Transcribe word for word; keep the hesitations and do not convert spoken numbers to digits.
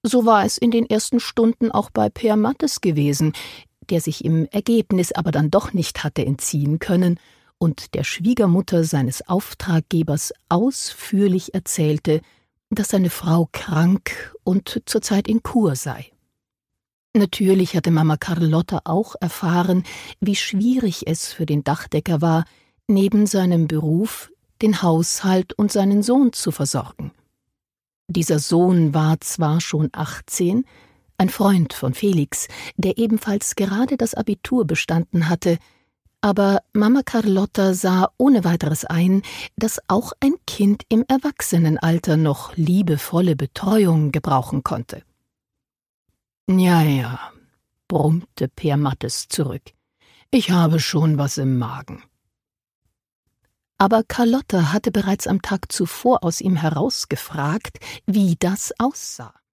So war es in den ersten Stunden auch bei Per Mattes gewesen, der sich im Ergebnis aber dann doch nicht hatte entziehen können und der Schwiegermutter seines Auftraggebers ausführlich erzählte, dass seine Frau krank und zurzeit in Kur sei. Natürlich hatte Mama Carlotta auch erfahren, wie schwierig es für den Dachdecker war, neben seinem Beruf den Haushalt und seinen Sohn zu versorgen. Dieser Sohn war zwar schon achtzehn, ein Freund von Felix, der ebenfalls gerade das Abitur bestanden hatte, aber Mama Carlotta sah ohne weiteres ein, dass auch ein Kind im Erwachsenenalter noch liebevolle Betreuung gebrauchen konnte. »Ja, ja«, brummte Per Mattes zurück, »ich habe schon was im Magen.« Aber Carlotta hatte bereits am Tag zuvor aus ihm herausgefragt, wie das aussah.